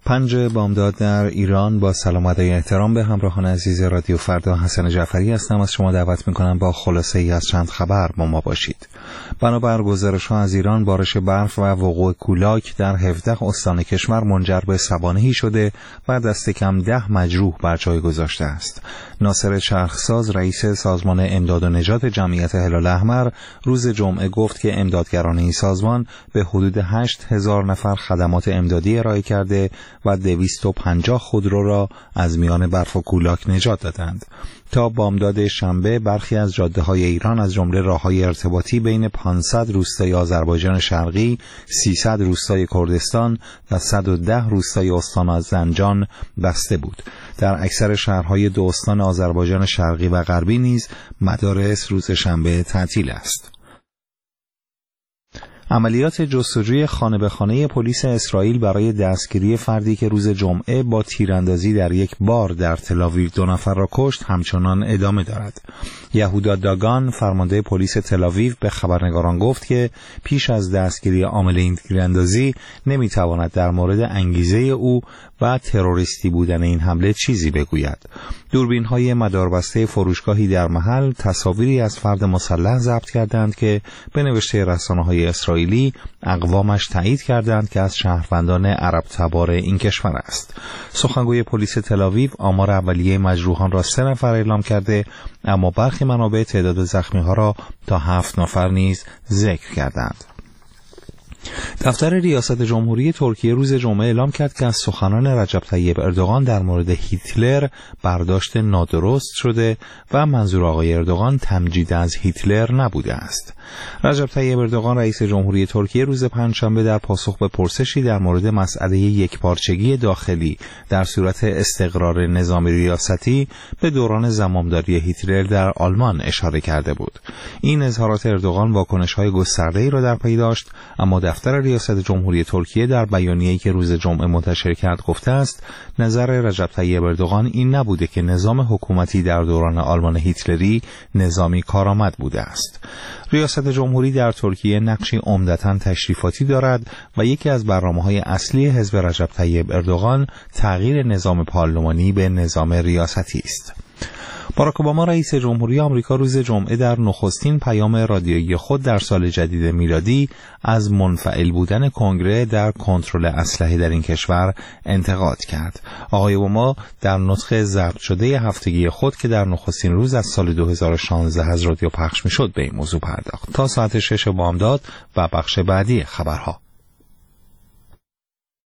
5 بامداد در ایران. با سلام و احترام به همراهان عزیز رادیو فردا، حسن جعفری هستم. از شما دعوت میکنم با خلاصه ای از چند خبر با ما باشید. بنابر گزارش‌ها از ایران، بارش برف و وقوع کولاک در 17 استان کشور منجر به سوانحی شده و دست کم 10 مجروح بر جای گذاشته است. ناصر چرخساز، رئیس سازمان امداد و نجات جمعیت هلال احمر، روز جمعه گفت که امدادگران این سازمان به حدود 8000 نفر خدمات امدادی ارائه کرده و 250 خودرو را از میان برف و کولاک نجات دادند. تا بامداد شنبه برخی از جاده‌های ایران از جمله راه‌های ارتباطی بین 500 روستای آذربایجان شرقی، 300 روستای کردستان و 110 روستای استان زنجان بسته بود. در اکثر شهرهای 2 استان آذربایجان شرقی و غربی نیز مدارس روز شنبه تعطیل است. عملیات جستجوی خانه به خانه پلیس اسرائیل برای دستگیری فردی که روز جمعه با تیراندازی در یک بار در تل‌آویو 2 نفر را کشت همچنان ادامه دارد. یهودا داگان، فرمانده پلیس تل‌آویو، به خبرنگاران گفت که پیش از دستگیری عامل این تیراندازی نمیتواند در مورد انگیزه او و تروریستی بودن این حمله چیزی بگوید. دوربین‌های مداربسته فروشگاهی در محل تصاویری از فرد مسلح ضبط کردند که به نوشته رسانه‌های اسرائیلی اقوامش تایید کردند که از شهروندان عرب تبار این کشور است. سخنگوی پلیس تل‌آویو آمار اولیه مجروحان را 3 نفر اعلام کرده، اما برخی منابع تعداد زخمی‌ها را تا 7 نفر نیز ذکر کردند. دفتر ریاست جمهوری ترکیه روز جمعه اعلام کرد که از سخنان رجب طیب اردوغان در مورد هیتلر برداشت نادرست شده و منظور آقای اردوغان تمجید از هیتلر نبوده است. رجب طیب اردوغان رئیس جمهوری ترکیه روز پنجشنبه در پاسخ به پرسشی در مورد مسئله یکپارچگی داخلی در صورت استقرار نظام ریاستی به دوران زمامداری هیتلر در آلمان اشاره کرده بود. این اظهارات اردوغان واکنش‌های گسترده‌ای را در پی داشت، اما دفتر ریاست جمهوری ترکیه در بیانیه‌ای که روز جمعه منتشر کرد گفته است نظر رجب طیب اردوغان این نبوده که نظام حکومتی در دوران آلمان هیتلری نظامی کارآمد بوده است. ریاست جمهوری در ترکیه نقشی عمدتاً تشریفاتی دارد و یکی از برنامه‌های اصلی حزب رجب طیب اردوغان تغییر نظام پارلمانی به نظام ریاستی است. باراک اوباما رئیس جمهوری آمریکا روز جمعه در نخستین پیام رادیویی خود در سال جدید میلادی از منفعل بودن کنگره در کنترل اسلحه در این کشور انتقاد کرد. آقای اوباما در نطق ضبط شده هفتگی خود که در نخستین روز از سال 2016 از رادیو پخش می‌شد به این موضوع پرداخت. تا ساعت 6 بامداد و بخش بعدی خبرها.